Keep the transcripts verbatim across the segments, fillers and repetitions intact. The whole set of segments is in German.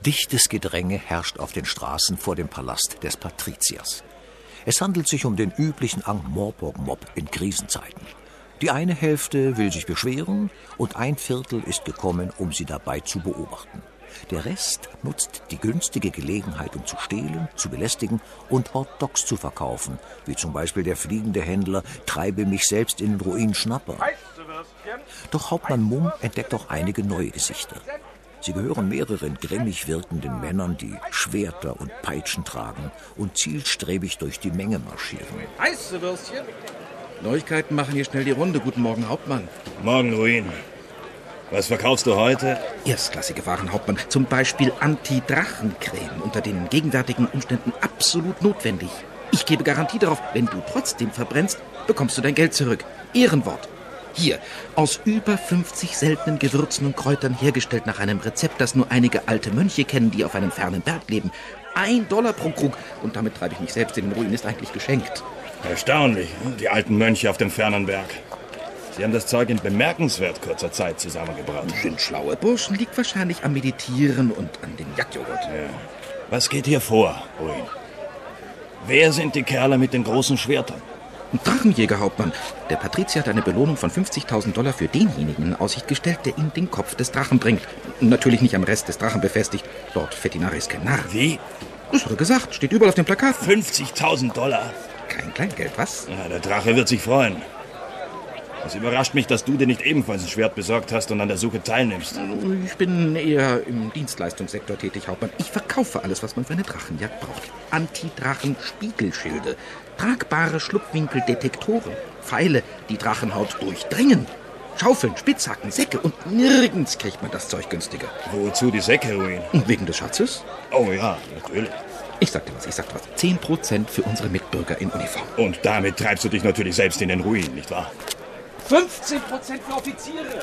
Dichtes Gedränge herrscht auf den Straßen vor dem Palast des Patriziers. Es handelt sich um den üblichen Ankh-Morpork-Mob in Krisenzeiten. Die eine Hälfte will sich beschweren und ein Viertel ist gekommen, um sie dabei zu beobachten. Der Rest nutzt die günstige Gelegenheit, um zu stehlen, zu belästigen und Hot Dogs zu verkaufen, wie zum Beispiel der fliegende Händler Treibe mich selbst in den Ruin Schnapper. Doch Hauptmann Mumm entdeckt auch einige neue Gesichter. Sie gehören mehreren grimmig wirkenden Männern, die Schwerter und Peitschen tragen und zielstrebig durch die Menge marschieren. Heiße Würstchen? Neuigkeiten machen hier schnell die Runde. Guten Morgen, Hauptmann. Morgen, Ruin. Was verkaufst du heute? Erstklassige Waren, Hauptmann. Zum Beispiel Anti-Drachen-Creme. Unter den gegenwärtigen Umständen absolut notwendig. Ich gebe Garantie darauf, wenn du trotzdem verbrennst, bekommst du dein Geld zurück. Ehrenwort. Hier, aus über fünfzig seltenen Gewürzen und Kräutern hergestellt nach einem Rezept, das nur einige alte Mönche kennen, die auf einem fernen Berg leben. Ein Dollar pro Krug. Und damit treibe ich mich selbst in den Ruin, ist eigentlich geschenkt. Erstaunlich, die alten Mönche auf dem fernen Berg. Sie haben das Zeug in bemerkenswert kurzer Zeit zusammengebracht. Sind schlaue Burschen, liegt wahrscheinlich am Meditieren und an dem Jagdjoghurt. Ja. Was geht hier vor, Ruin? Wer sind die Kerle mit den großen Schwertern? Ein Drachenjäger, Hauptmann. Der Patrizier hat eine Belohnung von fünfzigtausend Dollar für denjenigen in Aussicht gestellt, der ihm den Kopf des Drachen bringt. Natürlich nicht am Rest des Drachen befestigt. Lord Fetinari ist kein Narr. Wie? Das hat er gesagt. Steht überall auf dem Plakat. fünfzigtausend Dollar? Kein Kleingeld, was? Ja, der Drache wird sich freuen. Es überrascht mich, dass du dir nicht ebenfalls ein Schwert besorgt hast und an der Suche teilnimmst. Ich bin eher im Dienstleistungssektor tätig, Hauptmann. Ich verkaufe alles, was man für eine Drachenjagd braucht. Anti-Drachen-Spiegelschilde, tragbare Schlupfwinkeldetektoren, Pfeile, die Drachenhaut durchdringen, Schaufeln, Spitzhacken, Säcke und nirgends kriegt man das Zeug günstiger. Wozu die Säcke, Ruin? Und wegen des Schatzes? Oh ja, natürlich. Ich sag dir was, ich sag dir was. Zehn Prozent für unsere Mitbürger in Uniform. Und damit treibst du dich natürlich selbst in den Ruin, nicht wahr? fünfzehn Prozent für Offiziere.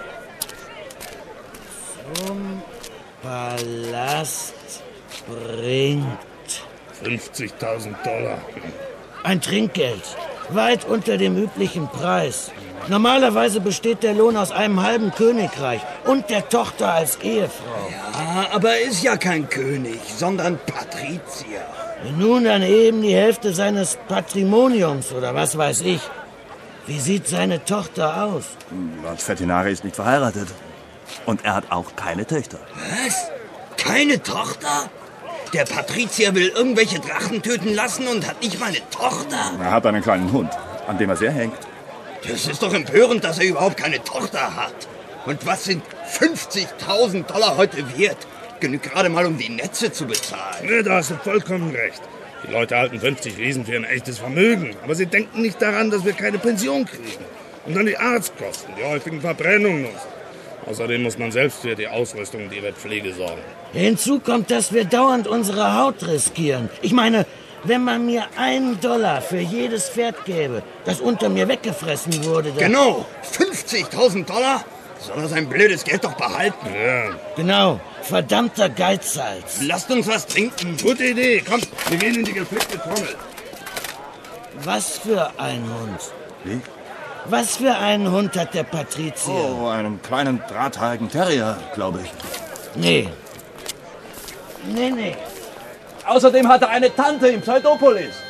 Zum Palast bringt fünfzigtausend Dollar. ein Trinkgeld, weit unter dem üblichen Preis. Normalerweise besteht der Lohn aus einem halben Königreich und der Tochter als Ehefrau. Ja, aber er ist ja kein König, sondern Patrizier. Nun dann eben die Hälfte seines Patrimoniums oder was weiß ich. Wie sieht seine Tochter aus? Lord Fetinari ist nicht verheiratet. Und er hat auch keine Töchter. Was? Keine Tochter? Der Patrizier will irgendwelche Drachen töten lassen und hat nicht mal eine Tochter? Er hat einen kleinen Hund, an dem er sehr hängt. Das ist doch empörend, dass er überhaupt keine Tochter hat. Und was sind fünfzigtausend Dollar heute wert? Genügt gerade mal, um die Netze zu bezahlen. Ja, da hast du vollkommen recht. Die Leute halten fünfzig Riesen für ein echtes Vermögen. Aber sie denken nicht daran, dass wir keine Pension kriegen. Und dann die Arztkosten, die häufigen Verbrennungen und so. Außerdem muss man selbst für die Ausrüstung und ihre Pflege sorgen. Hinzu kommt, dass wir dauernd unsere Haut riskieren. Ich meine, wenn man mir einen Dollar für jedes Pferd gäbe, das unter mir weggefressen wurde... dann- Genau, fünfzigtausend Dollar? Soll er sein blödes Geld doch behalten? Ja. Genau, verdammter Geizhals. Lasst uns was trinken. Gute Idee. Kommt, wir gehen in die gepflegte Trommel. Was für ein Hund. Wie? Was für einen Hund hat der Patrizier? Oh, einen kleinen drahthaarigen Terrier, glaube ich. Nee. Nee, nee. Außerdem hat er eine Tante im Pseudopolis.